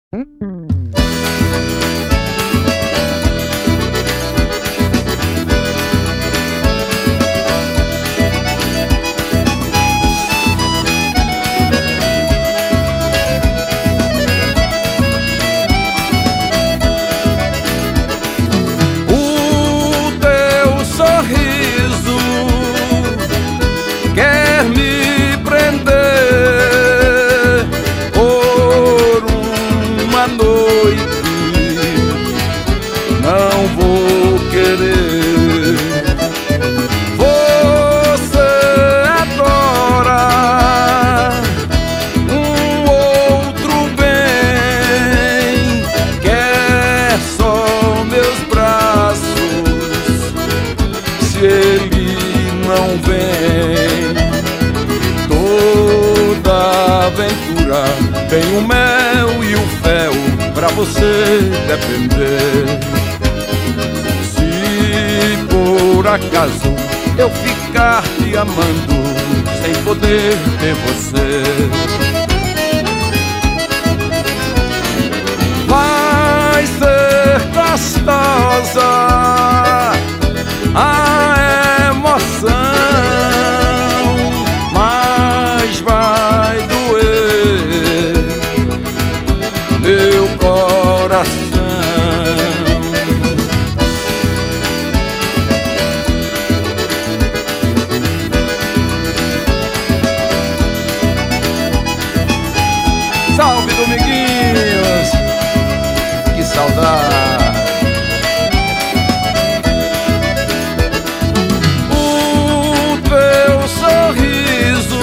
O teu sorriso quer me prender por uma noite, não vou querer. Você adora um outro bem, quer só meus braços, se ele não vem. Toda aventura tem o mel e o fel pra você depender. Se por acaso eu ficar te amando sem poder ter você, vai ser gostosa a emoção, mas vai doer meu coração. Salve, Dominguinhos! Que saudade! O teu sorriso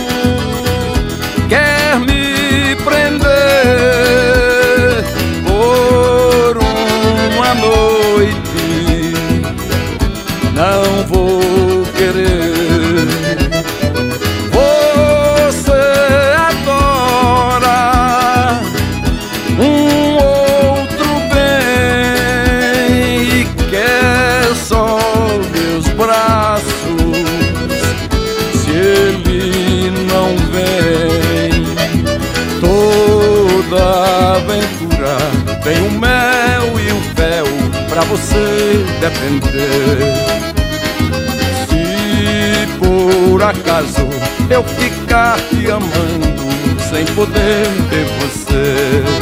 quer me prender por uma noite, não vou querer. Você adora um outro bem e quer só meus braços, se ele não vem. Toda aventura tem o mel e o fel pra você depender. Se por acaso eu ficar te amando sem poder ter você,